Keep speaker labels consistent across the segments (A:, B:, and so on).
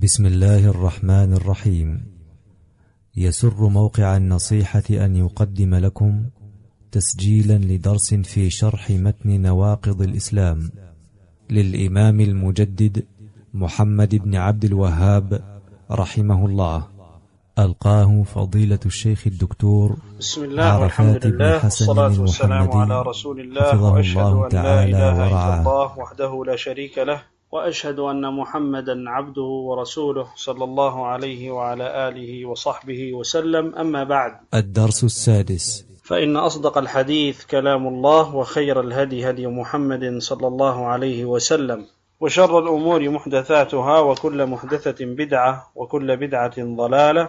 A: بسم الله الرحمن الرحيم. يسر موقع النصيحة أن يقدم لكم تسجيلا لدرس في شرح متن نواقض الإسلام للإمام المجدد محمد بن عبد الوهاب رحمه الله، ألقاه فضيلة الشيخ الدكتور
B: بسم الله والحمد لله والصلاة والسلام على رسول الله، وأشهد أن لا إله إلا الله وحده لا شريك له، وأشهد أن محمدا عبده ورسوله صلى الله عليه وعلى آله وصحبه وسلم. أما بعد،
A: الدرس السادس.
B: فإن أصدق الحديث كلام الله، وخير الهدي هدي محمد صلى الله عليه وسلم، وشر الأمور محدثاتها، وكل محدثة بدعة، وكل بدعة ضلالة،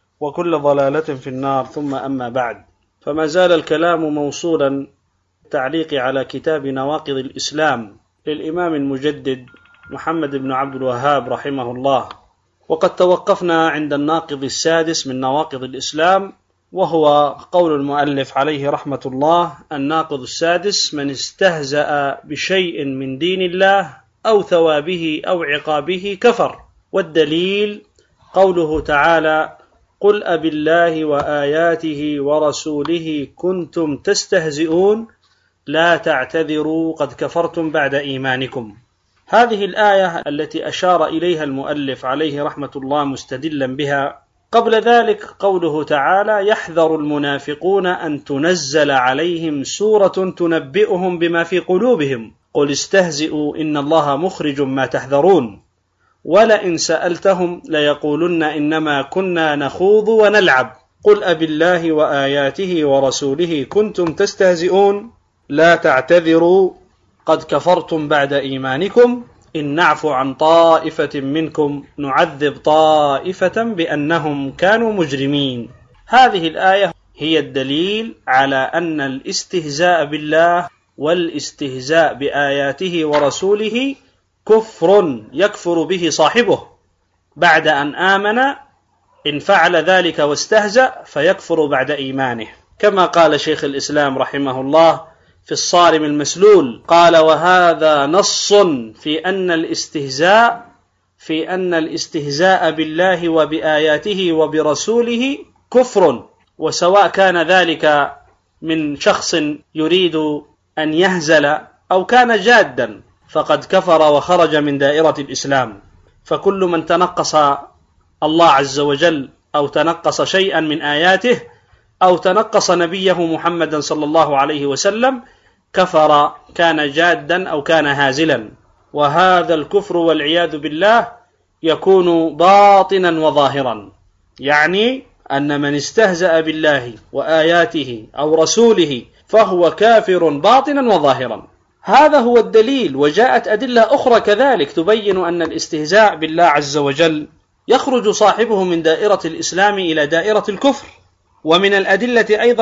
B: وكل ضلالة في النار. ثم أما بعد، فما زال الكلام موصولا تعليق على كتاب نواقض الإسلام للإمام المجدد محمد بن عبد الوهاب رحمه الله، وقد توقفنا عند الناقض السادس من نواقض الإسلام، وهو قول المؤلف عليه رحمة الله: الناقض السادس: من استهزأ بشيء من دين الله أو ثوابه أو عقابه كفر. والدليل قوله تعالى: قل أبالله وآياته ورسوله كنتم تستهزئون لا تعتذروا قد كفرتم بعد إيمانكم. هذه الآية التي أشار إليها المؤلف عليه رحمة الله مستدلا بها. قبل ذلك قوله تعالى: يحذر المنافقون أن تنزل عليهم سورة تنبئهم بما في قلوبهم قل استهزئوا إن الله مخرج ما تحذرون ولئن سألتهم ليقولن إنما كنا نخوض ونلعب قل أبالله وآياته ورسوله كنتم تستهزئون لا تعتذروا قد كفرتم بعد إيمانكم إن نعفو عن طائفة منكم نعذب طائفة بأنهم كانوا مجرمين. هذه الآية هي الدليل على أن الاستهزاء بالله والاستهزاء بآياته ورسوله كفر يكفر به صاحبه بعد أن آمن. إن فعل ذلك واستهزأ فيكفر بعد إيمانه، كما قال شيخ الإسلام رحمه الله في الصارم المسلول، قال: وهذا نص في أن الاستهزاء بالله وبآياته وبرسوله كفر، وسواء كان ذلك من شخص يريد أن يهزل أو كان جادا فقد كفر وخرج من دائرة الإسلام. فكل من تنقص الله عز وجل أو تنقص شيئا من آياته أو تنقص نبيه محمدا صلى الله عليه وسلم كفر، كان جادا أو كان هازلا. وهذا الكفر والعياذ بالله يكون باطنا وظاهرا، يعني أن من استهزأ بالله وآياته أو رسوله فهو كافر باطنا وظاهرا. هذا هو الدليل، وجاءت أدلة أخرى كذلك تبين أن الاستهزاء بالله عز وجل يخرج صاحبه من دائرة الإسلام إلى دائرة الكفر. ومن الأدلة أيضا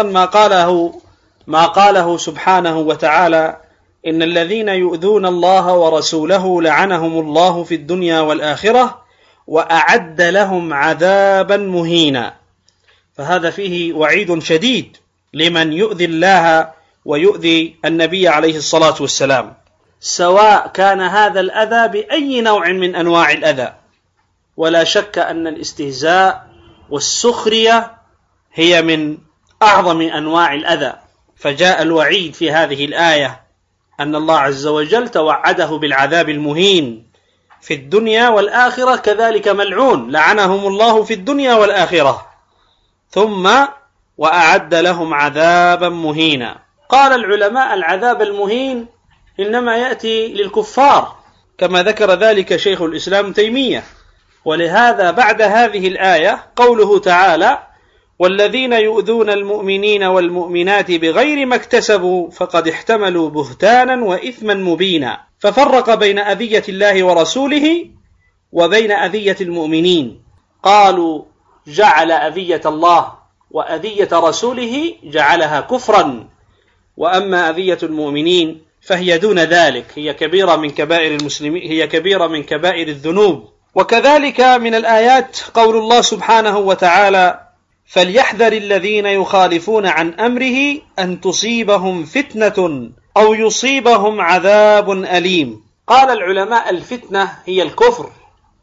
B: ما قاله سبحانه وتعالى: إن الذين يؤذون الله ورسوله لعنهم الله في الدنيا والآخرة وأعد لهم عذابا مهينا. فهذا فيه وعيد شديد لمن يؤذي الله ويؤذي النبي عليه الصلاة والسلام، سواء كان هذا الأذى بأي نوع من أنواع الأذى. ولا شك أن الاستهزاء والسخرية هي من أعظم أنواع الأذى، فجاء الوعيد في هذه الآية أن الله عز وجل توعده بالعذاب المهين في الدنيا والآخرة، كذلك ملعون لعنهم الله في الدنيا والآخرة، ثم وأعد لهم عذابا مهينا. قال العلماء: العذاب المهين إنما يأتي للكفار، كما ذكر ذلك شيخ الإسلام تيمية. ولهذا بعد هذه الآية قوله تعالى: والذين يؤذون المؤمنين والمؤمنات بغير ما اكتسبوا فقد احتملوا بهتانا وإثما مبينا. ففرق بين أذية الله ورسوله وبين أذية المؤمنين. قالوا جعل أذية الله وأذية رسوله جعلها كفرا، وأما أذية المؤمنين فهي دون ذلك، هي كبيرة من كبائر المسلمين، هي كبيرة من كبائر الذنوب. وكذلك من الآيات قول الله سبحانه وتعالى: فليحذر الذين يخالفون عن أمره أن تصيبهم فتنة أو يصيبهم عذاب أليم. قال العلماء: الفتنة هي الكفر،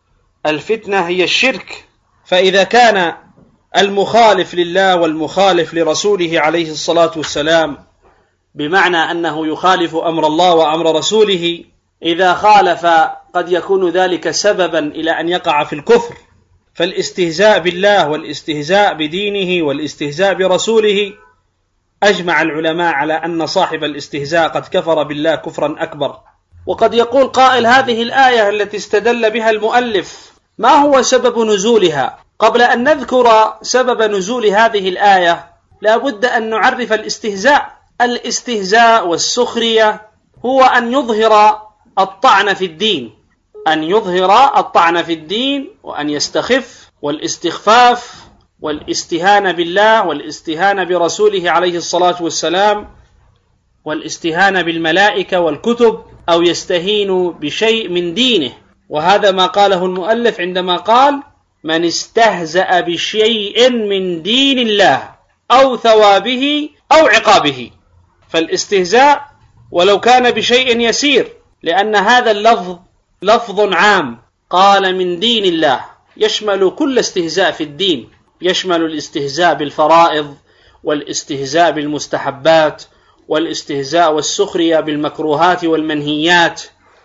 B: الفتنة هي الشرك. فإذا كان المخالف لله والمخالف لرسوله عليه الصلاة والسلام، بمعنى أنه يخالف أمر الله وأمر رسوله، إذا خالف قد يكون ذلك سببا إلى أن يقع في الكفر. فالاستهزاء بالله والاستهزاء بدينه والاستهزاء برسوله، أجمع العلماء على أن صاحب الاستهزاء قد كفر بالله كفرا أكبر. وقد يقول قائل: هذه الآية التي استدل بها المؤلف ما هو سبب نزولها؟ قبل أن نذكر سبب نزول هذه الآية لا بد أن نعرف الاستهزاء. الاستهزاء والسخرية هو أن يظهر الطعن في الدين، أن يظهر الطعن في الدين وأن يستخف، والاستخفاف والاستهانة بالله والاستهانة برسوله عليه الصلاة والسلام والاستهانة بالملائكة والكتب، أو يستهين بشيء من دينه. وهذا ما قاله المؤلف عندما قال: من استهزأ بشيء من دين الله أو ثوابه أو عقابه. فالاستهزاء ولو كان بشيء يسير، لأن هذا اللفظ لفظ عام، قال من دين الله، يشمل كل استهزاء في الدين، يشمل الاستهزاء بالفرائض والاستهزاء بالمستحبات والاستهزاء والسخرية بالمكروهات والمنهيات.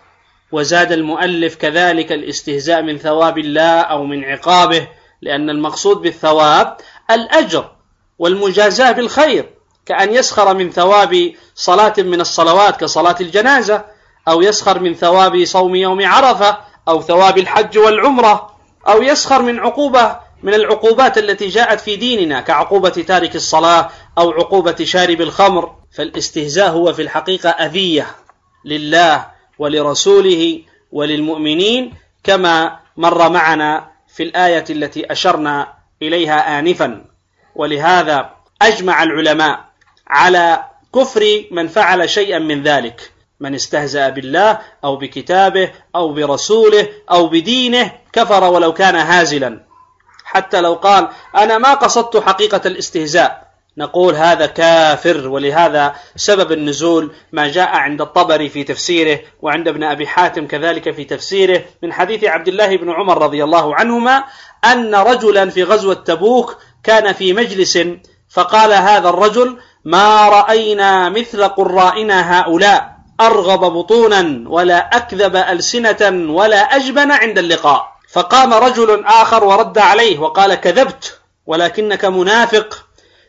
B: وزاد المؤلف كذلك الاستهزاء من ثواب الله أو من عقابه، لأن المقصود بالثواب الأجر والمجازاة بالخير، كأن يسخر من ثواب صلاة من الصلوات كصلاة الجنازة، أو يسخر من ثواب صوم يوم عرفة، أو ثواب الحج والعمرة، أو يسخر من عقوبة من العقوبات التي جاءت في ديننا كعقوبة تارك الصلاة أو عقوبة شارب الخمر. فالاستهزاء هو في الحقيقة أذية لله ولرسوله وللمؤمنين، كما مر معنا في الآية التي أشرنا إليها آنفا. ولهذا أجمع العلماء على كفر من فعل شيئا من ذلك، من استهزأ بالله أو بكتابه أو برسوله أو بدينه كفر ولو كان هازلا. حتى لو قال: أنا ما قصدت حقيقة الاستهزاء، نقول هذا كافر. ولهذا سبب النزول ما جاء عند الطبري في تفسيره، وعند ابن أبي حاتم كذلك في تفسيره، من حديث عبد الله بن عمر رضي الله عنهما أن رجلا في غزوة تبوك كان في مجلس، فقال هذا الرجل: ما رأينا مثل قرائنا هؤلاء، أرغب بطونا ولا أكذب ألسنة ولا أجبن عند اللقاء. فقام رجل آخر ورد عليه وقال: كذبت ولكنك منافق،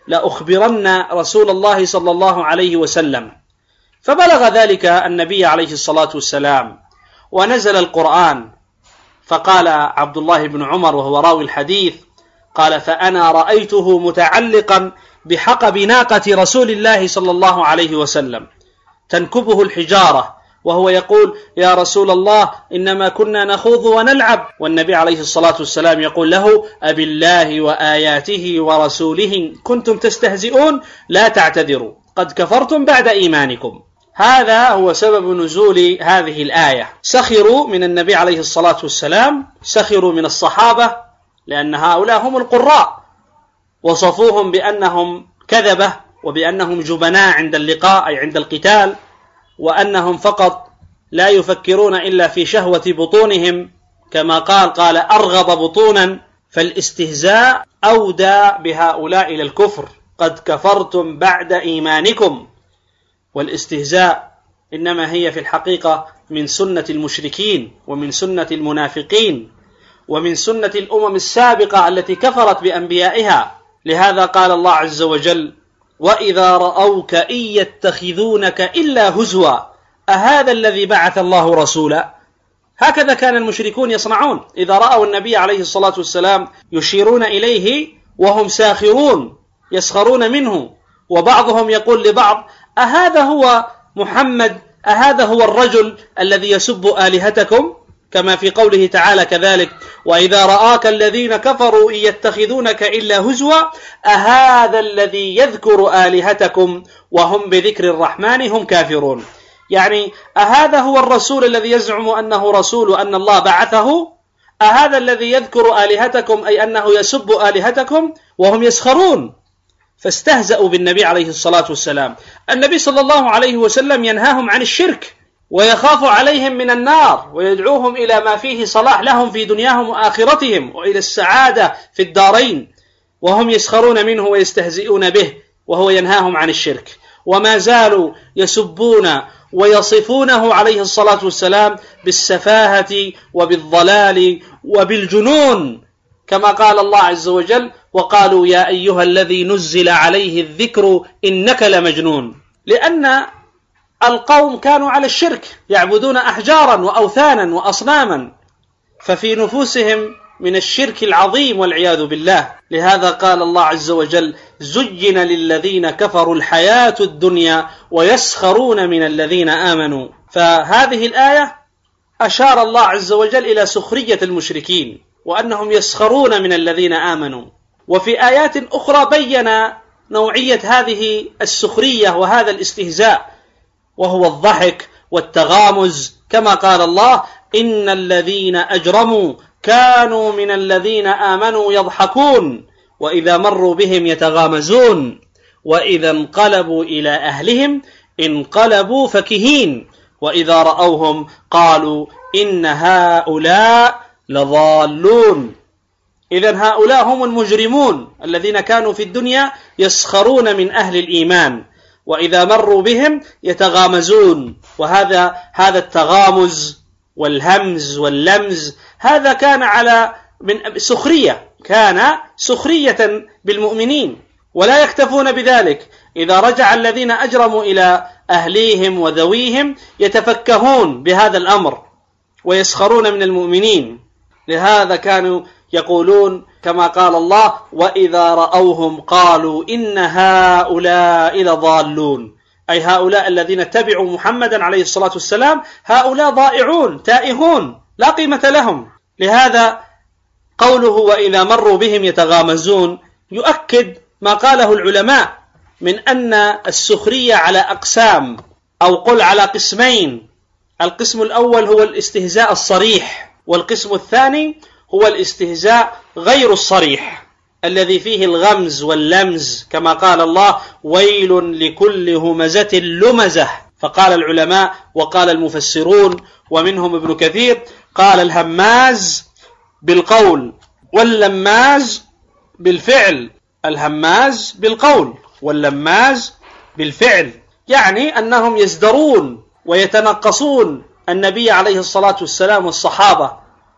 B: لأخبرن رسول الله صلى الله عليه وسلم. فبلغ ذلك النبي عليه الصلاة والسلام، ونزل القرآن. فقال عبد الله بن عمر وهو راوي الحديث، قال: فأنا رأيته متعلقا بحقب ناقة رسول الله صلى الله عليه وسلم تنكبه الحجارة، وهو يقول: يا رسول الله إنما كنا نخوض ونلعب. والنبي عليه الصلاة والسلام يقول له: أبي الله وآياته ورسوله كنتم تستهزئون، لا تعتذروا قد كفرتم بعد إيمانكم. هذا هو سبب نزول هذه الآية. سخروا من النبي عليه الصلاة والسلام، سخروا من الصحابة، لأن هؤلاء هم القراء، وصفوهم بأنهم كذبة وبأنهم جبناء عند اللقاء أي عند القتال، وأنهم فقط لا يفكرون إلا في شهوة بطونهم، كما قال أرغب بطونا. فالاستهزاء أودى بهؤلاء إلى الكفر، قد كفرتم بعد إيمانكم. والاستهزاء إنما هي في الحقيقة من سنة المشركين ومن سنة المنافقين ومن سنة الأمم السابقة التي كفرت بأنبيائها. لهذا قال الله عز وجل: وإذا رأوك إن يتخذونك إلا هزوا أهذا الذي بعث الله رسولا. هكذا كان المشركون يصنعون، إذا رأوا النبي عليه الصلاة والسلام يشيرون إليه وهم ساخرون يسخرون منه، وبعضهم يقول لبعض: أهذا هو محمد، أهذا هو الرجل الذي يسب آلهتكم، كما في قوله تعالى كذلك: وإذا رآك الذين كفروا إن يتخذونك إلا هزوا أهذا الذي يذكر آلهتكم وهم بذكر الرحمن هم كافرون. يعني أهذا هو الرسول الذي يزعم أنه رسول أن الله بعثه، أهذا الذي يذكر آلهتكم أي أنه يسب آلهتكم وهم يسخرون. فاستهزأوا بالنبي عليه الصلاة والسلام. النبي صلى الله عليه وسلم ينهاهم عن الشرك، ويخاف عليهم من النار ويدعوهم إلى ما فيه صلاح لهم في دنياهم وآخرتهم وإلى السعادة في الدارين، وهم يسخرون منه ويستهزئون به وهو ينهاهم عن الشرك. وما زالوا يسبون ويصفونه عليه الصلاة والسلام بالسفاهة وبالضلال وبالجنون، كما قال الله عز وجل: وقالوا يا أيها الذي نزل عليه الذكر إنك لمجنون. لأن القوم كانوا على الشرك، يعبدون أحجارا وأوثانا وأصناما، ففي نفوسهم من الشرك العظيم والعياذ بالله. لهذا قال الله عز وجل: زين للذين كفروا الحياة الدنيا ويسخرون من الذين آمنوا. فهذه الآية أشار الله عز وجل إلى سخرية المشركين وأنهم يسخرون من الذين آمنوا. وفي آيات أخرى بين نوعية هذه السخرية وهذا الاستهزاء، وهو الضحك والتغامز، كما قال الله: إن الذين أجرموا كانوا من الذين آمنوا يضحكون وإذا مروا بهم يتغامزون وإذا انقلبوا إلى أهلهم انقلبوا فكهين وإذا رأوهم قالوا إن هؤلاء لضالون. إذن هؤلاء هم المجرمون الذين كانوا في الدنيا يسخرون من أهل الإيمان وإذا مروا بهم يتغامزون. وهذا التغامز والهمز واللمز هذا كان على من سخرية، كان سخرية بالمؤمنين. ولا يكتفون بذلك، إذا رجع الذين أجرموا إلى أهليهم وذويهم يتفكهون بهذا الأمر ويسخرون من المؤمنين. لهذا كانوا يقولون كما قال الله: وإذا رأوهم قالوا إن هؤلاء لضالون، أي هؤلاء الذين تبعوا محمدا عليه الصلاة والسلام هؤلاء ضائعون تائهون لا قيمة لهم. لهذا قوله وإذا مروا بهم يتغامزون يؤكد ما قاله العلماء من أن السخرية على أقسام، أو قل على قسمين. القسم الأول هو الاستهزاء الصريح، والقسم الثاني هو الاستهزاء غير الصريح الذي فيه الغمز واللمز، كما قال الله: ويل لكل همزة لمزة. فقال العلماء وقال المفسرون ومنهم ابن كثير قال: الهماز بالقول واللماز بالفعل. الهماز بالقول واللماز بالفعل، يعني أنهم يزدرون ويتنقصون النبي عليه الصلاة والسلام والصحابة.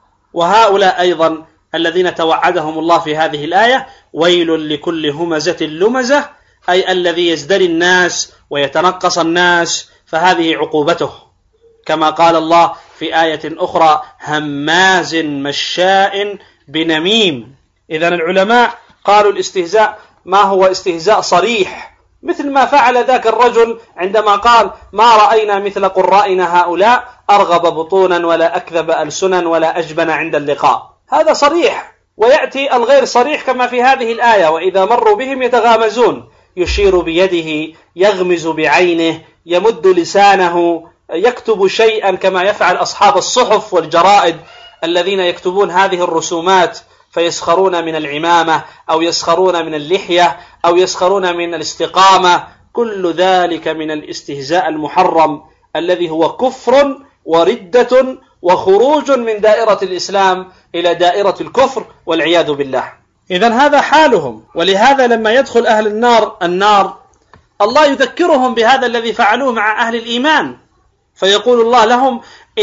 B: وهؤلاء أيضا الذين توعدهم الله في هذه الآية: ويل لكل همزة لمزة، أي الذي يزدري الناس ويتنقص الناس، فهذه عقوبته، كما قال الله في آية أخرى: هماز مشاء بنميم. إذن العلماء قالوا الاستهزاء ما هو استهزاء صريح، مثل ما فعل ذاك الرجل عندما قال: ما رأينا مثل قرائنا هؤلاء أرغب بطونا ولا أكذب ألسنا ولا أجبن عند اللقاء. هذا صريح. ويأتي الغير صريح كما في هذه الآية: وإذا مروا بهم يتغامزون، يشير بيده، يغمز بعينه، يمد لسانه، يكتب شيئا كما يفعل أصحاب الصحف والجرائد الذين يكتبون هذه الرسومات، فيسخرون من العمامة أو يسخرون من اللحية أو يسخرون من الاستقامة. كل ذلك من الاستهزاء المحرم الذي هو كفر وردة وخروج من دائرة الإسلام إلى دائرة الكفر والعياذ بالله. إذن هذا حالهم. ولهذا لما يدخل أهل النار الله يذكرهم بهذا الذي فعلوه مع أهل الإيمان، فيقول الله لهم: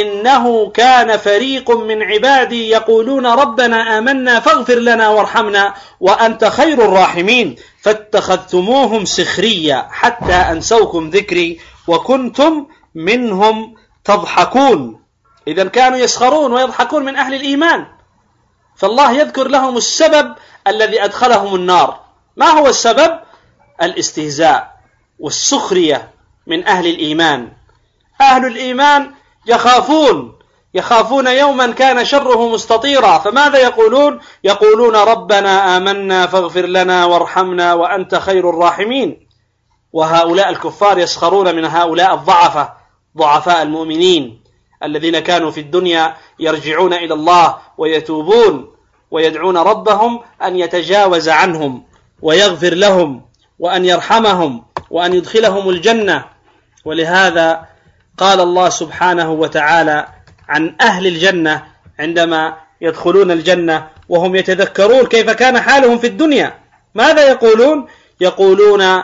B: إنه كان فريق من عبادي يقولون ربنا آمنا فاغفر لنا وارحمنا وأنت خير الراحمين فاتخذتموهم سخريا حتى أنسوكم ذكري وكنتم منهم تضحكون. إذن كانوا يسخرون ويضحكون من أهل الإيمان، فالله يذكر لهم السبب الذي أدخلهم النار. ما هو السبب؟ الاستهزاء والسخرية من أهل الإيمان. أهل الإيمان يخافون يوما كان شره مستطيرا، فماذا يقولون؟ يقولون ربنا آمنا فاغفر لنا وارحمنا وأنت خير الراحمين. وهؤلاء الكفار يسخرون من هؤلاء ضعفاء المؤمنين الذين كانوا في الدنيا يرجعون إلى الله ويتوبون ويدعون ربهم أن يتجاوز عنهم ويغفر لهم وأن يرحمهم وأن يدخلهم الجنة. ولهذا قال الله سبحانه وتعالى عن أهل الجنة عندما يدخلون الجنة وهم يتذكرون كيف كان حالهم في الدنيا، ماذا يقولون؟ يقولون: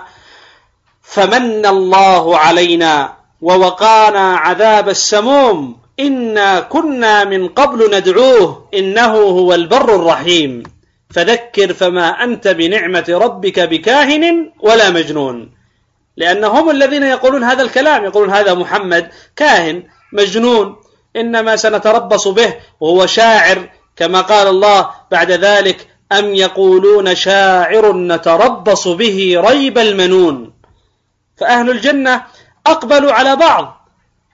B: فمن الله علينا ووقانا عذاب السموم إنا كنا من قبل ندعوه إنه هو البر الرحيم فذكر فما أنت بنعمة ربك بكاهن ولا مجنون. لأنهم الذين يقولون هذا الكلام، يقولون هذا محمد كاهن مجنون، إنما سنتربص به وهو شاعر، كما قال الله بعد ذلك: أم يقولون شاعر نتربص به ريب المنون. فأهل الجنة أقبل على بعض،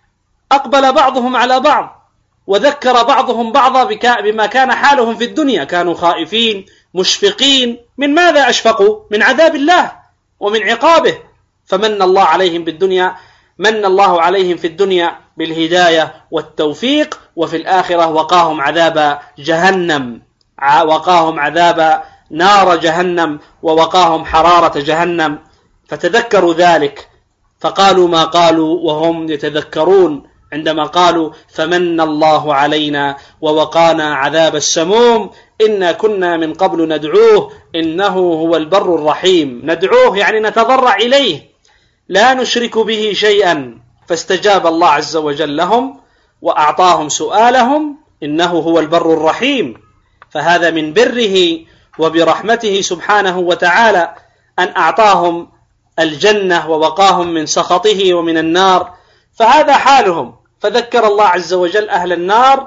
B: أقبل بعضهم على بعض، وذكر بعضهم بعضا بما كان حالهم في الدنيا، كانوا خائفين مشفقين. من ماذا أشفقوا؟ من عذاب الله ومن عقابه. فمن الله عليهم بالدنيا، من الله عليهم في الدنيا بالهداية والتوفيق، وفي الآخرة وقاهم عذاب جهنم، وقاهم عذاب نار جهنم، ووقاهم حرارة جهنم. فتذكروا ذلك فقالوا ما قالوا وهم يتذكرون عندما قالوا: فمن الله علينا ووقانا عذاب السموم إنا كنا من قبل ندعوه إنه هو البر الرحيم. ندعوه يعني نتضرع إليه، لا نشرك به شيئا. فاستجاب الله عز وجل لهم وأعطاهم سؤالهم، إنه هو البر الرحيم. فهذا من بره وبرحمته سبحانه وتعالى أن أعطاهم الجنة ووقاهم من سخطه ومن النار. فهذا حالهم. فذكر الله عز وجل أهل النار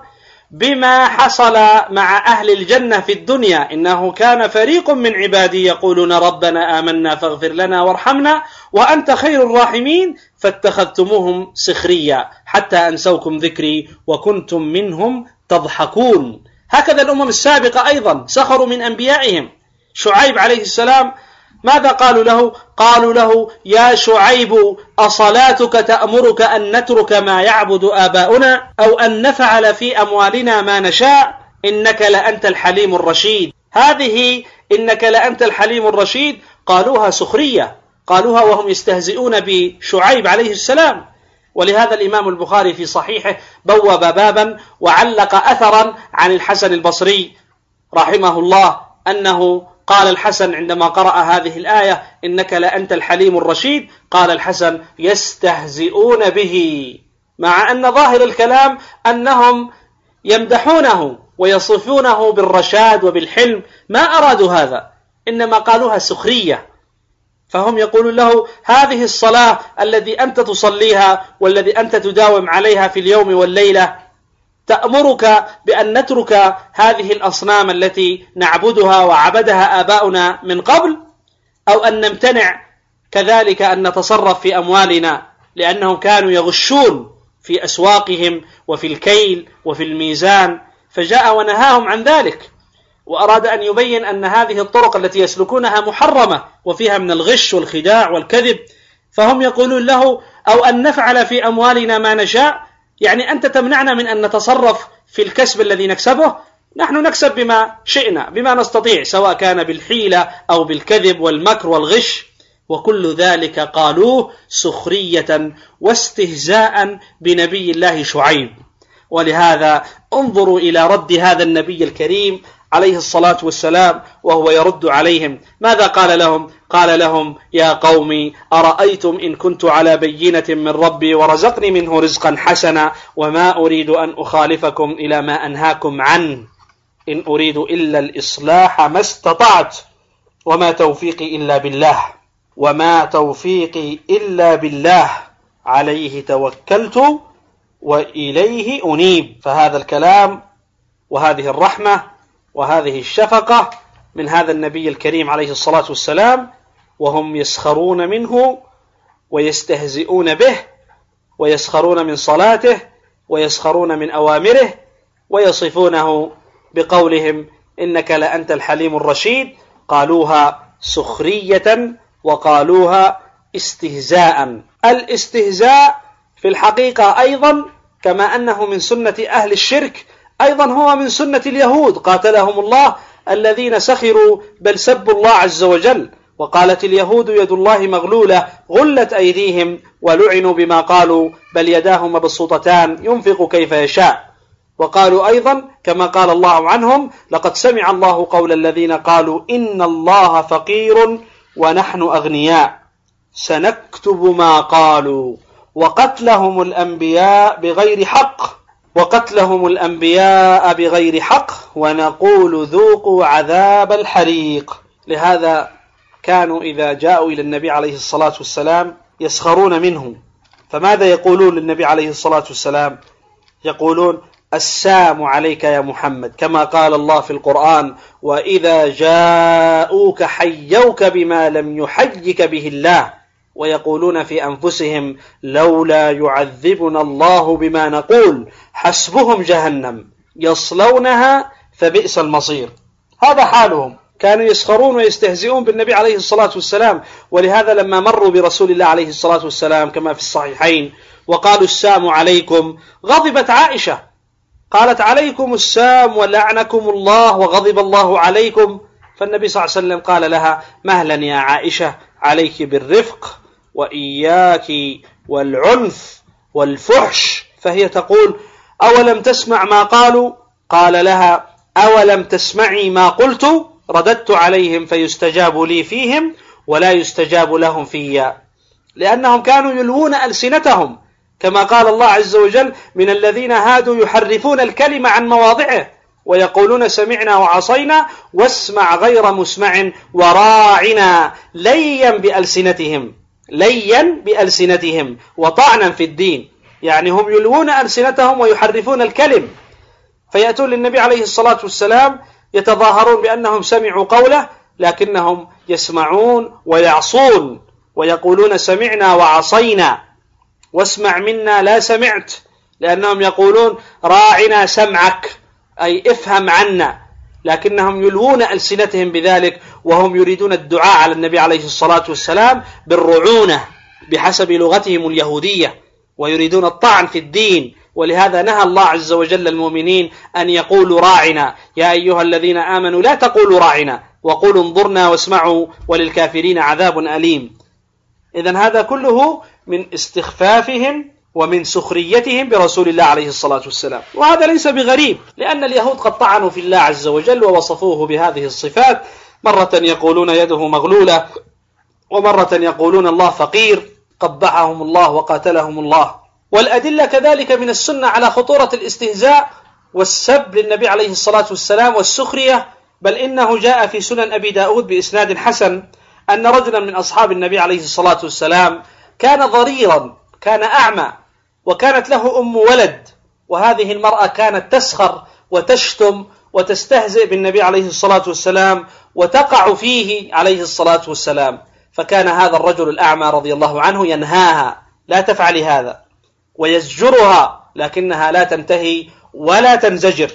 B: بما حصل مع أهل الجنة في الدنيا: إنه كان فريق من عبادي يقولون ربنا آمنا فاغفر لنا وارحمنا وأنت خير الراحمين فاتخذتموهم سخريا حتى أنسوكم ذكري وكنتم منهم تضحكون. هكذا الأمم السابقة أيضا سخروا من أنبيائهم. شعيب عليه السلام ماذا قالوا له؟ قالوا له: يا شعيب أصلاتك تأمرك أن نترك ما يعبد آباؤنا أو أن نفعل في أموالنا ما نشاء إنك لأنت الحليم الرشيد. هذه إنك لأنت الحليم الرشيد قالوها سخرية، قالوها وهم يستهزئون بشعيب عليه السلام. ولهذا الإمام البخاري في صحيحه بوب بابا وعلق أثرا عن الحسن البصري رحمه الله أنه قال الحسن عندما قرأ هذه الآية: إنك لأنت الحليم الرشيد، قال الحسن: يستهزئون به، مع أن ظاهر الكلام أنهم يمدحونه ويصفونه بالرشاد وبالحلم، ما أرادوا هذا، إنما قالوها سخرية. فهم يقولون له: هذه الصلاة الذي أنت تصليها والذي أنت تداوم عليها في اليوم والليلة تأمرك بأن نترك هذه الأصنام التي نعبدها وعبدها آباؤنا من قبل، أو أن نمتنع كذلك أن نتصرف في أموالنا، لأنهم كانوا يغشون في أسواقهم وفي الكيل وفي الميزان، فجاء ونهاهم عن ذلك، وأراد أن يبين أن هذه الطرق التي يسلكونها محرمة وفيها من الغش والخداع والكذب. فهم يقولون له: أو أن نفعل في أموالنا ما نشاء، يعني أنت تمنعنا من أن نتصرف في الكسب الذي نكسبه، نحن نكسب بما شئنا بما نستطيع، سواء كان بالحيلة أو بالكذب والمكر والغش. وكل ذلك قالوه سخرية واستهزاء بنبي الله شعيب. ولهذا انظروا إلى رد هذا النبي الكريم عليه الصلاة والسلام وهو يرد عليهم. ماذا قال لهم؟ قال لهم: يا قوم أرأيتم إن كنت على بينة من ربي ورزقني منه رزقا حسنا وما أريد أن أخالفكم إلى ما أنهاكم عنه إن أريد إلا الإصلاح ما استطعت وما توفيقي إلا بالله عليه توكلت وإليه أنيب. فهذا الكلام وهذه الرحمة وهذه الشفقة من هذا النبي الكريم عليه الصلاة والسلام، وهم يسخرون منه ويستهزئون به ويسخرون من صلاته ويسخرون من أوامره ويصفونه بقولهم: إنك لأنت الحليم الرشيد. قالوها سخرية وقالوها استهزاء. الاستهزاء في الحقيقة أيضا كما أنه من سنة أهل الشرك، أيضا هو من سنة اليهود قاتلهم الله، الذين سخروا بل سبوا الله عز وجل وقالت اليهود يد الله مغلولة غلت أيديهم ولعنوا بما قالوا بل يداه مبسوطتان ينفق كيف يشاء. وقالوا أيضا كما قال الله عنهم لقد سمع الله قول الذين قالوا إن الله فقير ونحن أغنياء سنكتب ما قالوا وقتلهم الأنبياء بغير حق ونقول ذوقوا عذاب الحريق. لهذا كانوا إذا جاءوا إلى النبي عليه الصلاة والسلام يسخرون منه. فماذا يقولون للنبي عليه الصلاة والسلام؟ يقولون السام عليك يا محمد، كما قال الله في القرآن وإذا جاءوك حيوك بما لم يحيك به الله ويقولون في أنفسهم لولا يعذبنا الله بما نقول حسبهم جهنم يصلونها فبئس المصير. هذا حالهم، كانوا يسخرون ويستهزئون بالنبي عليه الصلاة والسلام. ولهذا لما مروا برسول الله عليه الصلاة والسلام كما في الصحيحين وقالوا السام عليكم غضبت عائشة، قالت عليكم السام ولعنكم الله وغضب الله عليكم. فالنبي صلى الله عليه وسلم قال لها مهلا يا عائشة، عليك بالرفق وإياك والعنف والفحش. فهي تقول أولم تسمع ما قالوا؟ قال لها أولم تسمعي ما قلت؟ رددت عليهم فيستجاب لي فيهم ولا يستجاب لهم فيا، لأنهم كانوا يلوون ألسنتهم كما قال الله عز وجل من الذين هادوا يحرفون الكلمة عن مواضعه ويقولون سمعنا وعصينا واسمع غير مسمع وراعنا ليا بألسنتهم وطعنا في الدين. يعني هم يلوون ألسنتهم ويحرفون الكلم، فيأتون للنبي عليه الصلاة والسلام يتظاهرون بأنهم سمعوا قوله لكنهم يسمعون ويعصون ويقولون سمعنا وعصينا واسمع منا لا سمعت، لأنهم يقولون راعنا سمعك أي افهم عنا، لكنهم يلوون ألسنتهم بذلك وهم يريدون الدعاء على النبي عليه الصلاة والسلام بالرعونة بحسب لغتهم اليهودية ويريدون الطعن في الدين. ولهذا نهى الله عز وجل المؤمنين أن يقولوا راعنا، يا أيها الذين آمنوا لا تقولوا راعنا وقولوا انظرنا واسمعوا وللكافرين عذاب أليم. إذن هذا كله من استخفافهم ومن سخريتهم برسول الله عليه الصلاة والسلام، وهذا ليس بغريب لأن اليهود قد طعنوا في الله عز وجل ووصفوه بهذه الصفات، مرة يقولون يده مغلولة ومرة يقولون الله فقير قبحهم الله وقاتلهم الله. والأدلة كذلك من السنة على خطورة الاستهزاء والسب للنبي عليه الصلاة والسلام والسخرية، بل إنه جاء في سنن أبي داود بإسناد حسن أن رجلا من أصحاب النبي عليه الصلاة والسلام كان ضريرا، كان أعمى، وكانت له أم ولد، وهذه المرأة كانت تسخر وتشتم وتستهزئ بالنبي عليه الصلاة والسلام وتقع فيه عليه الصلاة والسلام. فكان هذا الرجل الأعمى رضي الله عنه ينهاها لا تفعل هذا ويزجرها، لكنها لا تنتهي ولا تنزجر.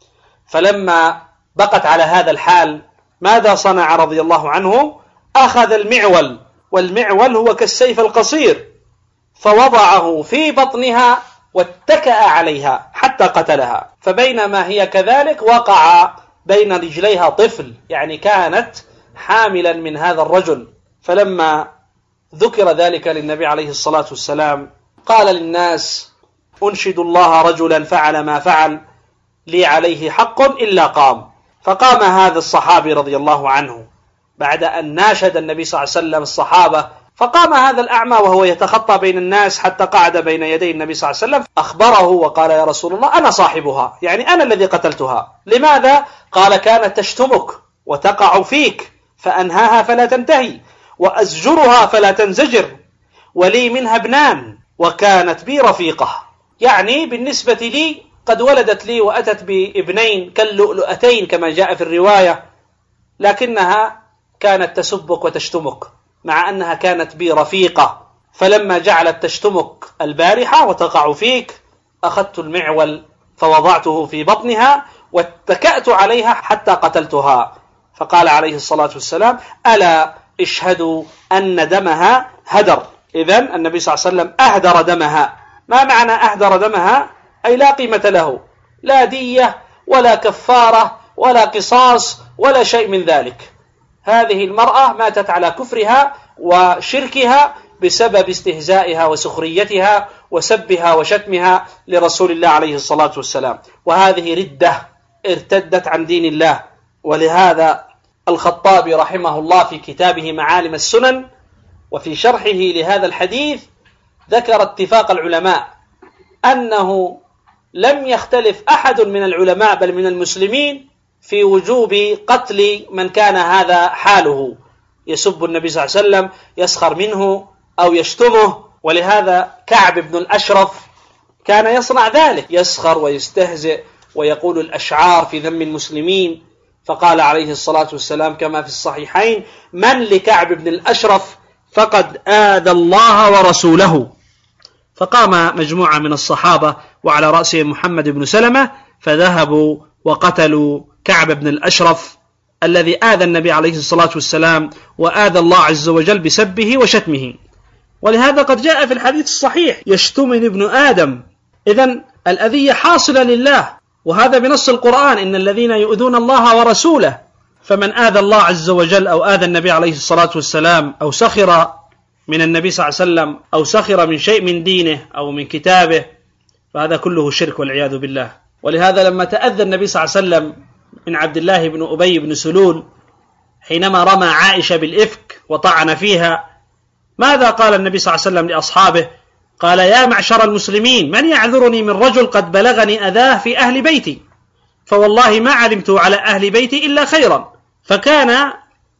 B: فلما بقت على هذا الحال ماذا صنع رضي الله عنه؟ أخذ المعول، والمعول هو كالسيف القصير، فوضعه في بطنها واتكأ عليها حتى قتلها. فبينما هي كذلك وقع بين رجليها طفل، يعني كانت حاملا من هذا الرجل. فلما ذكر ذلك للنبي عليه الصلاة والسلام قال للناس أنشد الله رجلا فعل ما فعل لي عليه حق إلا قام. فقام هذا الصحابي رضي الله عنه بعد أن ناشد النبي صلى الله عليه وسلم الصحابة، فقام هذا الأعمى وهو يتخطى بين الناس حتى قعد بين يدي النبي صلى الله عليه وسلم، أخبره وقال يا رسول الله أنا صاحبها، يعني أنا الذي قتلتها. لماذا؟ قال كانت تشتمك وتقع فيك فأنهاها فلا تنتهي وأزجرها فلا تنزجر، ولي منها ابنان وكانت بي رفيقة، يعني بالنسبة لي قد ولدت لي وأتت بابنين كاللؤلؤتين كما جاء في الرواية، لكنها كانت تسبك وتشتمك مع أنها كانت بي رفيقة. فلما جعلت تشتمك البارحة وتقع فيك أخذت المعول فوضعته في بطنها واتكأت عليها حتى قتلتها. فقال عليه الصلاة والسلام ألا اشهدوا أن دمها هدر. إذن النبي صلى الله عليه وسلم أهدر دمها. ما معنى أهدر دمها؟ أي لا قيمة له، لا دية ولا كفارة ولا قصاص ولا شيء من ذلك. هذه المرأة ماتت على كفرها وشركها بسبب استهزائها وسخريتها وسبها وشتمها لرسول الله عليه الصلاة والسلام، وهذه ردة ارتدت عن دين الله. ولهذا الخطابي رحمه الله في كتابه معالم السنن وفي شرحه لهذا الحديث ذكر اتفاق العلماء أنه لم يختلف أحد من العلماء بل من المسلمين في وجوب قتل من كان هذا حاله، يسب النبي صلى الله عليه وسلم، يسخر منه أو يشتمه. ولهذا كعب بن الأشرف كان يصنع ذلك، يسخر ويستهزئ ويقول الأشعار في ذم المسلمين. فقال عليه الصلاة والسلام كما في الصحيحين: من لكعب بن الأشرف فقد آذى الله ورسوله. فقام مجموعة من الصحابة وعلى رأسهم محمد بن سلمة فذهبوا وقتلوا كعب بن الأشرف الذي آذى النبي عليه الصلاة والسلام وآذى الله عز وجل بسبه وشتمه. ولهذا قد جاء في الحديث الصحيح: يشتمني ابن آدم. إذن الأذية حاصلة لله، وهذا بنص القرآن: إن الذين يؤذون الله ورسوله. فمن آذى الله عز وجل أو آذى النبي عليه الصلاة والسلام أو سخر من النبي صلى الله عليه وسلم أو سخر من شيء من دينه أو من كتابه فهذا كله شرك والعياذ بالله. ولهذا لما تأذى النبي صلى الله عليه وسلم من عبد الله بن أبي بن سلول حينما رمى عائشة بالإفك وطعن فيها، ماذا قال النبي صلى الله عليه وسلم لأصحابه؟ قال: يا معشر المسلمين، من يعذرني من رجل قد بلغني أذاه في أهل بيتي، فوالله ما علمت على أهل بيتي إلا خيرا. فكان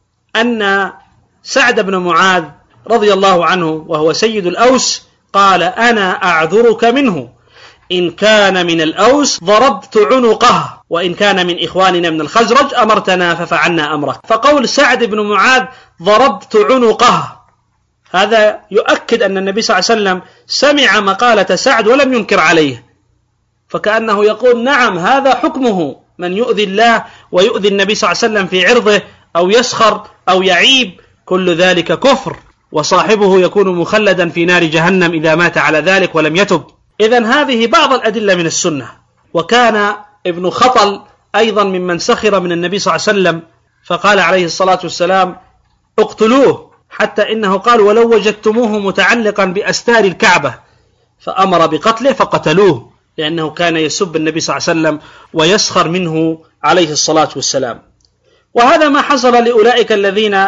B: أن سعد بن معاذ رضي الله عنه وهو سيد الأوس قال: أنا أعذرك منه، إن كان من الأوس ضربت عنقه، وإن كان من إخواننا من الخزرج أمرتنا ففعلنا أمرك. فقول سعد بن معاذ ضربت عنقه هذا يؤكد أن النبي صلى الله عليه وسلم سمع مقالة سعد ولم ينكر عليه، فكأنه يقول: نعم، هذا حكمه، من يؤذي الله ويؤذي النبي صلى الله عليه وسلم في عرضه أو يسخر أو يعيب كل ذلك كفر، وصاحبه يكون مخلدا في نار جهنم إذا مات على ذلك ولم يتب. إذن هذه بعض الأدلة من السنة. وكان ابن خطل أيضا ممن سخر من النبي صلى الله عليه وسلم، فقال عليه الصلاة والسلام: اقتلوه، حتى إنه قال: ولو وجدتموه متعلقا بأستار الكعبة، فأمر بقتله فقتلوه، لأنه كان يسب النبي صلى الله عليه وسلم ويسخر منه عليه الصلاة والسلام. وهذا ما حصل لأولئك الذين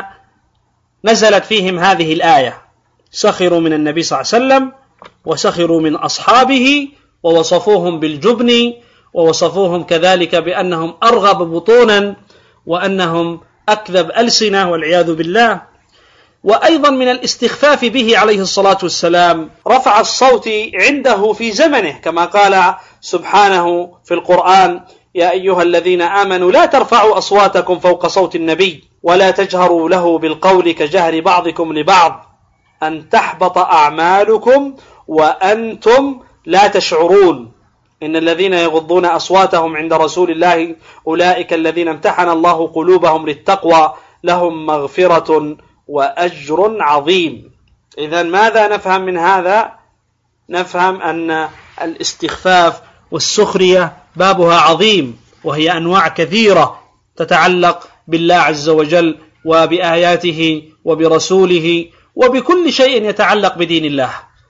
B: نزلت فيهم هذه الآية، سخروا من النبي صلى الله عليه وسلم وسخروا من أصحابه ووصفوهم بالجبن، ووصفوهم كذلك بأنهم أرغب بطونا وأنهم أكذب ألسنة والعياذ بالله. وأيضا من الاستخفاف به عليه الصلاة والسلام رفع الصوت عنده في زمنه، كما قال سبحانه في القرآن: يا أيها الذين آمنوا لا ترفعوا أصواتكم فوق صوت النبي ولا تجهروا له بالقول كجهر بعضكم لبعض أن تحبط أعمالكم وأنتم لا تشعرون إن الذين يغضون أصواتهم عند رسول الله أولئك الذين امتحن الله قلوبهم للتقوى لهم مغفرة وأجر عظيم. إذن ماذا نفهم من هذا؟ نفهم أن الاستخفاف والسخرية بابها عظيم، وهي أنواع كثيرة تتعلق بالله عز وجل وبآياته وبرسوله وبكل شيء يتعلق بدين الله،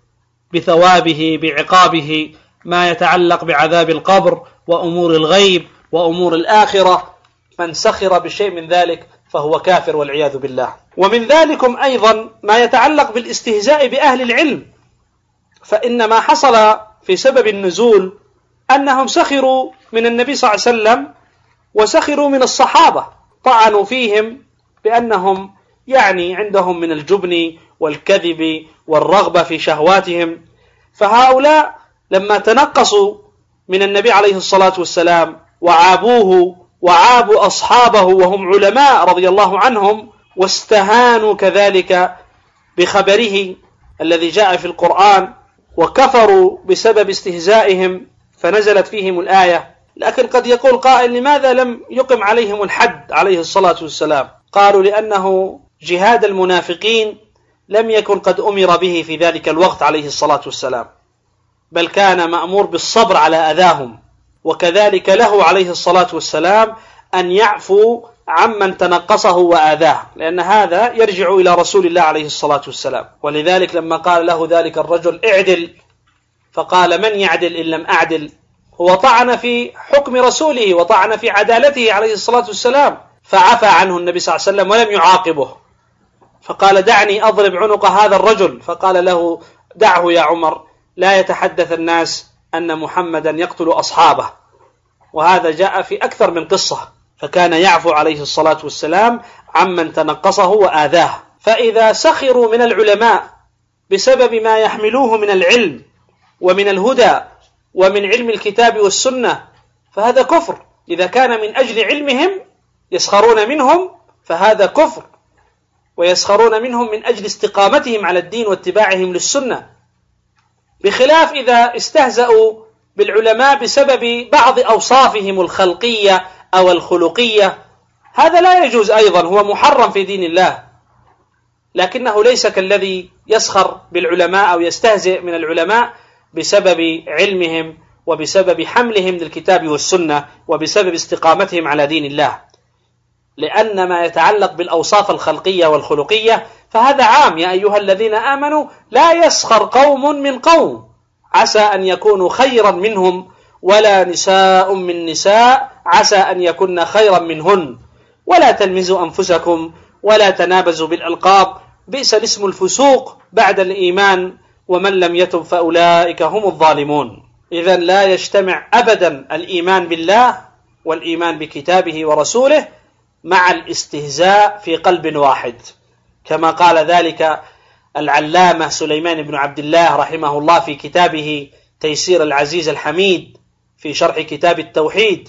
B: بثوابه بعقابه، ما يتعلق بعذاب القبر وأمور الغيب وأمور الآخرة. من سخر بشيء من ذلك فهو كافر والعياذ بالله. ومن ذلكم أيضا ما يتعلق بالاستهزاء بأهل العلم، فإن ما حصل في سبب النزول أنهم سخروا من النبي صلى الله عليه وسلم وسخروا من الصحابة، طعنوا فيهم بأنهم عندهم من الجبن والكذب والرغبة في شهواتهم. فهؤلاء لما تنقصوا من النبي عليه الصلاة والسلام وعابوه وعابوا أصحابه وهم علماء رضي الله عنهم، واستهانوا كذلك بخبره الذي جاء في القرآن، وكفروا بسبب استهزائهم، فنزلت فيهم الآية. لكن قد يقول قائل: لماذا لم يقم عليهم الحد عليه الصلاة والسلام؟ قالوا: لأنه جهاد المنافقين لم يكن قد أمر به في ذلك الوقت عليه الصلاة والسلام، بل كان مأمور بالصبر على أذاهم، وكذلك له عليه الصلاة والسلام أن يعفو عمن تنقصه وآذاه، لأن هذا يرجع إلى رسول الله عليه الصلاة والسلام. ولذلك لما قال له ذلك الرجل اعدل، فقال من يعدل إن لم أعدل؟ هو طعن في حكم رسوله وطعن في عدالته عليه الصلاة والسلام، فعفى عنه النبي صلى الله عليه وسلم ولم يعاقبه، فقال دعني أضرب عنق هذا الرجل، فقال له دعه يا عمر، لا يتحدث الناس أن محمدا يقتل أصحابه. وهذا جاء في أكثر من قصة، فكان يعفو عليه الصلاة والسلام عمن تنقصه وآذاه. فإذا سخروا من العلماء بسبب ما يحملوه من العلم ومن الهدى ومن علم الكتاب والسنة فهذا كفر. إذا كان من أجل علمهم يسخرون منهم فهذا كفر، ويسخرون منهم من أجل استقامتهم على الدين واتباعهم للسنة، بخلاف إذا استهزأوا بالعلماء بسبب بعض أوصافهم الخلقية أو الخلقية، هذا لا يجوز أيضا، هو محرم في دين الله، لكنه ليس كالذي يسخر بالعلماء أو يستهزئ من العلماء بسبب علمهم وبسبب حملهم للكتاب والسنة وبسبب استقامتهم على دين الله. لأن ما يتعلق بالأوصاف الخلقية والخلقية فهذا عام، يا أيها الذين آمنوا لا يسخر قوم من قوم عسى أن يكونوا خيرا منهم ولا نساء من نساء عسى أن يكن خيرا منهن ولا تلمزوا أنفسكم ولا تنابزوا بالألقاب بئس الاسم الفسوق بعد الإيمان ومن لم يتب فأولئك هم الظالمون. إذن لا يجتمع أبدا الإيمان بالله والإيمان بكتابه ورسوله مع الاستهزاء في قلب واحد، كما قال ذلك العلامة سليمان بن عبد الله رحمه الله في كتابه تيسير العزيز الحميد في شرح كتاب التوحيد،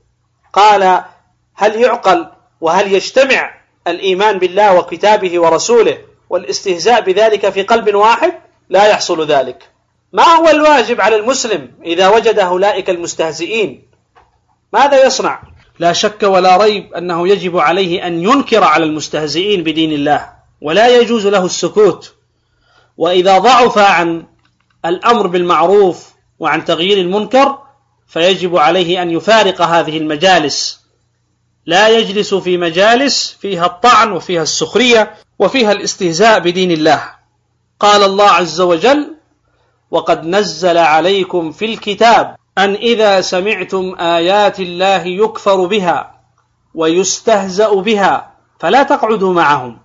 B: قال هل يعقل وهل يجتمع الإيمان بالله وكتابه ورسوله والاستهزاء بذلك في قلب واحد؟ لا يحصل ذلك. ما هو الواجب على المسلم إذا وجد أولئك المستهزئين؟ ماذا يصنع؟ لا شك ولا ريب أنه يجب عليه أن ينكر على المستهزئين بدين الله، ولا يجوز له السكوت. وإذا ضعف عن الأمر بالمعروف وعن تغيير المنكر فيجب عليه أن يفارق هذه المجالس، لا يجلس في مجالس فيها الطعن وفيها السخرية وفيها الاستهزاء بدين الله. قال الله عز وجل وقد نزل عليكم في الكتاب أن إذا سمعتم آيات الله يكفر بها ويستهزأ بها فلا تقعدوا معهم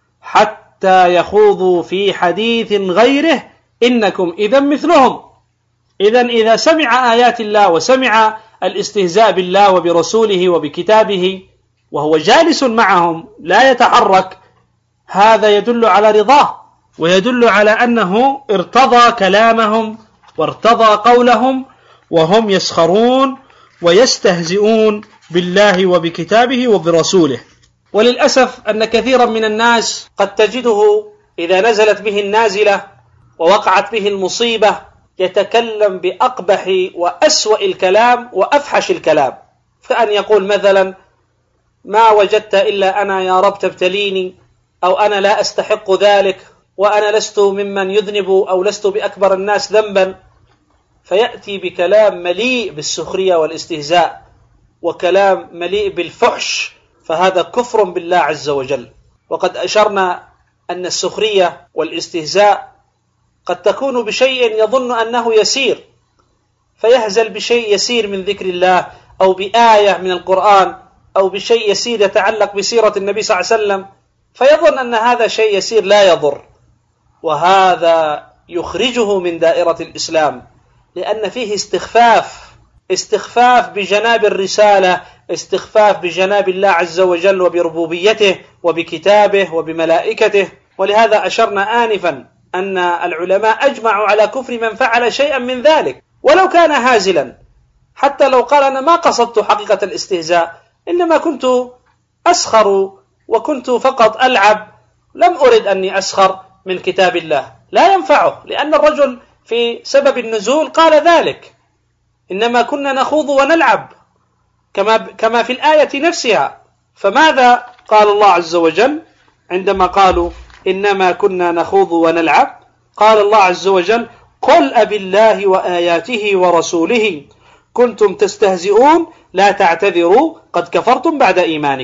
B: حتى يخوضوا في حديث غيره إنكم إذا مثلهم. إذن إذا سمع آيات الله وسمع الاستهزاء بالله وبرسوله وبكتابه وهو جالس معهم لا يتحرك، هذا يدل على رضاه ويدل على أنه ارتضى كلامهم وارتضى قولهم، وهم يسخرون ويستهزئون بالله وبكتابه وبرسوله. وللأسف أن كثيرا من الناس قد تجده إذا نزلت به النازلة ووقعت به المصيبة يتكلم بأقبح وأسوأ الكلام وأفحش الكلام، فأن يقول مثلا ما وجدت إلا أنا يا رب تبتليني، أو أنا لا أستحق ذلك، وأنا لست ممن يذنب أو لست بأكبر الناس ذنبا، فيأتي بكلام مليء بالسخرية والاستهزاء وكلام مليء بالفحش، فهذا كفر بالله عز وجل. وقد أشرنا أن السخرية والاستهزاء قد تكون بشيء يظن أنه يسير، فيهزل بشيء يسير من ذكر الله أو بآية من القرآن أو بشيء يسير يتعلق بسيرة النبي صلى الله عليه وسلم، فيظن أن هذا شيء يسير لا يضر، وهذا يخرجه من دائرة الإسلام، لأن فيه استخفاف بجناب الرسالة، استخفاف بجناب الله عز وجل وبربوبيته وبكتابه وبملائكته. ولهذا أشرنا آنفا أن العلماء أجمعوا على كفر من فعل شيئا من ذلك ولو كان هازلا، حتى لو قال أنا ما قصدت حقيقة الاستهزاء، إنما كنت أسخر وكنت فقط ألعب، لم أرد أني أسخر من كتاب الله، لا ينفعه، لأن الرجل في سبب النزول قال ذلك، إنما كنا نخوض ونلعب كما في الآية نفسها. فماذا قال الله عز وجل عندما قالوا إنما كنا نخوض ونلعب؟ قال الله عز وجل قل أبالله وآياته ورسوله كنتم تستهزئون لا تعتذروا قد كفرتم بعد إيمانكم.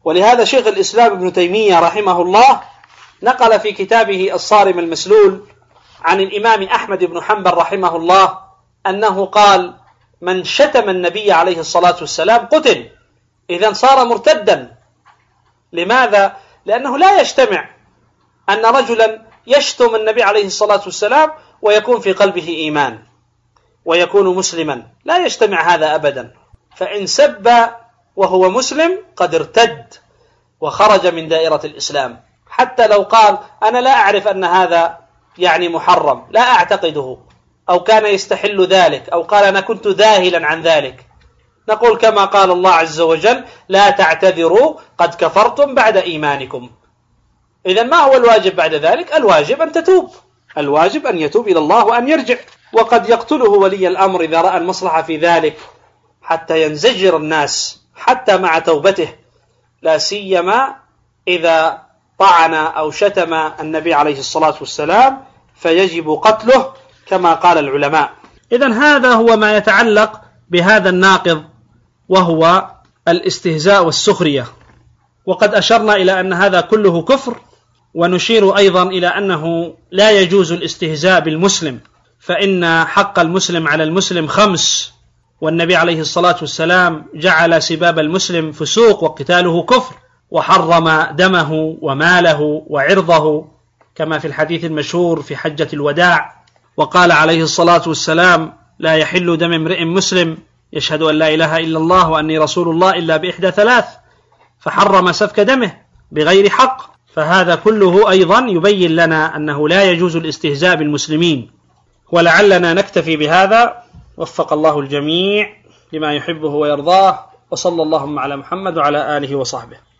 B: ولهذا شيخ الإسلام ابن تيمية رحمه الله نقل في كتابه الصارم المسلول عن الإمام أحمد بن حنبل رحمه الله أنه قال: من شتم النبي عليه الصلاة والسلام قتل. إذن صار مرتدا. لماذا؟ لأنه لا يجتمع أن رجلا يشتم النبي عليه الصلاة والسلام ويكون في قلبه إيمان ويكون مسلما، لا يجتمع هذا أبدا. فإن سب وهو مسلم قد ارتد وخرج من دائرة الإسلام، حتى لو قال أنا لا أعرف أن هذا يعني محرم، لا أعتقده، أو كان يستحل ذلك، أو قال أنا كنت ذاهلا عن ذلك، نقول كما قال الله عز وجل: لا تعتذروا قد كفرتم بعد إيمانكم. إذن ما هو الواجب بعد ذلك؟ الواجب أن تتوب، الواجب أن يتوب إلى الله وأن يرجع. وقد يقتله ولي الأمر إذا رأى المصلحة في ذلك حتى ينزجر الناس حتى مع توبته، لا سيما إذا طعن أو شتم النبي عليه الصلاة والسلام، فيجب قتله كما قال العلماء. إذن هذا هو ما يتعلق بهذا الناقض، وهو الاستهزاء والسخرية. وقد أشرنا إلى أن هذا كله كفر، ونشير أيضا إلى أنه لا يجوز الاستهزاء بالمسلم، فإن حق المسلم على المسلم 5، والنبي عليه الصلاة والسلام جعل سباب المسلم فسوق وقتاله كفر، وحرم دمه وماله وعرضه كما في الحديث المشهور في حجة الوداع. وقال عليه الصلاة والسلام: لا يحل دم امرئ مسلم يشهد أن لا إله إلا الله وأني رسول الله إلا بإحدى 3، فحرم سفك دمه بغير حق. فهذا كله أيضا يبين لنا أنه لا يجوز الاستهزاء بالمسلمين. ولعلنا نكتفي بهذا، وفق الله الجميع لما يحبه ويرضاه، وصلى اللهم على محمد وعلى آله وصحبه.